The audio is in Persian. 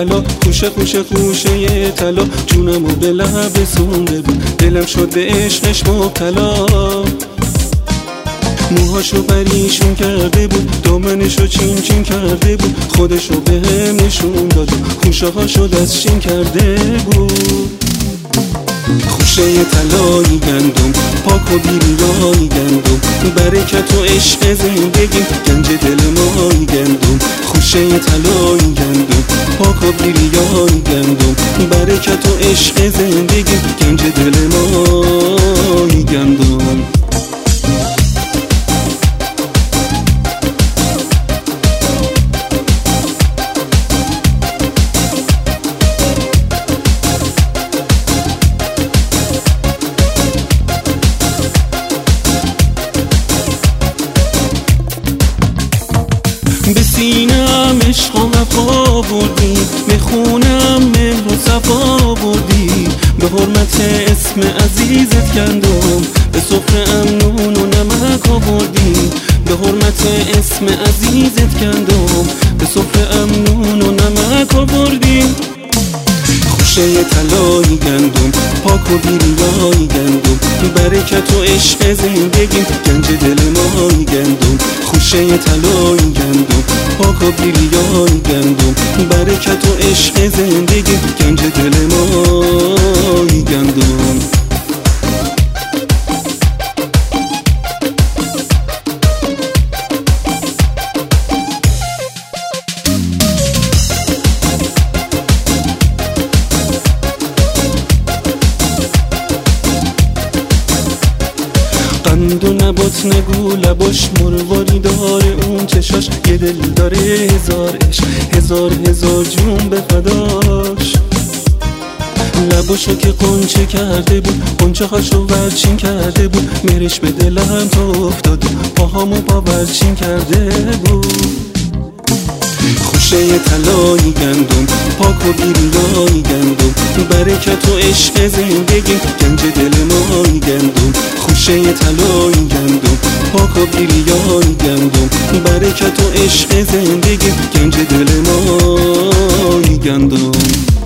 طلا، خوشه خوشه خوشه طلا، جونمو به لب سونده بود، دلم شد به عشقش مبتلا. موهاشو پریشون کرده بود، دامنشو چین چین کرده بود، خودشو به هم نشون داد و خوشه هاشو دستشین کرده بود. خوشه طلایی گندم، پاک و بیریایی گندم، برکت و عشق زندگی گنج دل مایی گندم. خوشه طلایی گندم، پاک و بیریایی گندم، برکت و عشق زندگی گنج دل مایی گندم. به سینم عشق و وفا بردی، میخونم مهر و صفا بردی، به حرمت اسم عزیزت گندم، به سفره امنون و نمک آوردی، به حرمت اسم عزیزت گندم، به سفره امنون و نمک آوردی. خوشه طلایی گندم، پاک و بیریایی گندم، برکت و عشق زندگی گنج دل مایی گندم. خوشه طلایی گندم، پاک و بیریایی گندم، برکت و عشق زندگی گنج دل مایی گندم. قند و نبات نگو لباش، مرواری داره اون چشاش، یه دل داره هزار عشق، هزار هزار جون به فداش. لباشو که قنچه کرده بود، قنچه هاشو ورچین کرده بود، مهرش به دلم تو افتاد، پاهامو باورچین کرده بود. خوشه طلایی گندم، پاک و بیریایی گندم، برکت و عشق زندگی گنج دل مایی گندم. خوشه طلایی گندم، پاک و بیریایی گندم، برکت و عشق زندگی گنج دل مایی گندم.